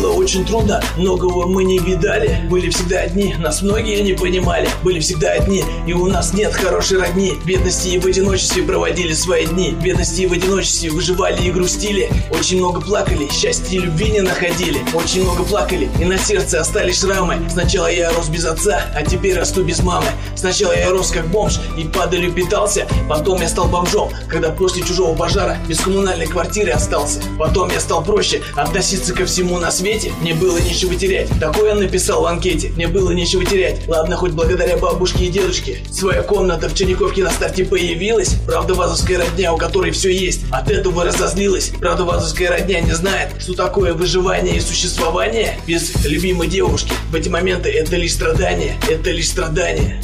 было очень трудно, многого мы не видали. Были всегда одни, нас многие не понимали. Были всегда одни, и у нас нет хорошей родни. В бедности и в одиночестве проводили свои дни. В бедности и в одиночестве выживали и грустили. Очень много плакали, счастья и любви не находили. Очень много плакали, и на сердце остались шрамы. Сначала я рос без отца, а теперь расту без мамы. Сначала я рос как бомж и падалью питался. Потом я стал бомжом, когда после чужого пожара без коммунальной квартиры остался. Потом я стал проще относиться ко всему на свете. Мне было нечего терять, такое я написал в анкете. Мне было нечего терять, ладно, хоть благодаря бабушке и дедушке. Своя комната в Черниковке на старте появилась. Правда, вазовская родня, у которой все есть, от этого разозлилась. Правда, вазовская родня не знает, что такое выживание и существование без любимой девушки. В эти моменты это лишь страдание, это лишь страдание.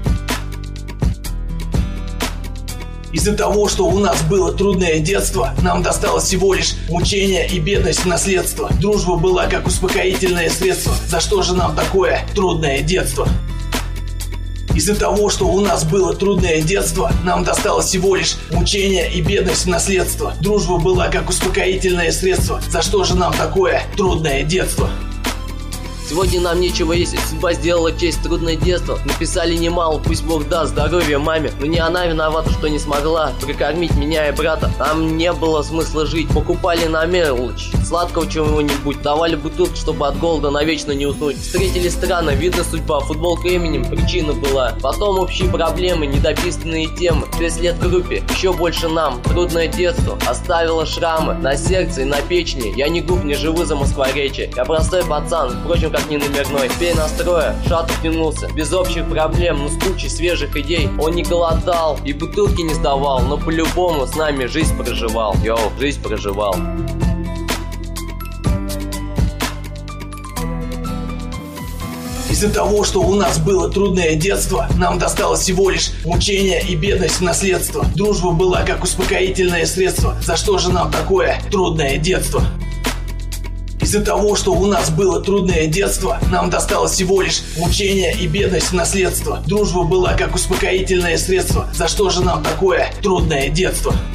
Из-за того, что у нас было трудное детство, нам досталось всего лишь мучение и бедность в наследство. Дружба была как успокоительное средство. За что же нам такое трудное детство? Из-за того, что у нас было трудное детство, нам досталось всего лишь мучение и бедность в наследство. Дружба была как успокоительное средство. За что же нам такое трудное детство? Сегодня нам нечего есть, судьба сделала честь, трудное детство. Написали немало, пусть Бог даст здоровья маме. Но не она виновата, что не смогла прокормить меня и брата. Нам не было смысла жить, покупали на мелочь сладкого чего-нибудь, давали бутылки, чтобы от голода навечно не уснуть. Встретили странно, видно судьба, футболка именем причина была. Потом общие проблемы, недописанные темы. 6 лет в группе, еще больше нам. Трудное детство оставило шрамы на сердце и на печени. Я не губ, не живу за москворечье. Я простой пацан, впрочем, как не номерной. Теперь настроя, Шатов тянулся, без общих проблем, но с кучей свежих идей. Он не голодал и бутылки не сдавал, но по-любому с нами жизнь проживал. Йоу, жизнь проживал. Из-за того, что у нас было трудное детство, нам досталось всего лишь мучение и бедность в наследство. Дружба была как успокоительное средство. За что же нам такое трудное детство? Из-за того, что у нас было трудное детство, нам досталось всего лишь мучение и бедность в наследство. Дружба была как успокоительное средство. За что же нам такое трудное детство?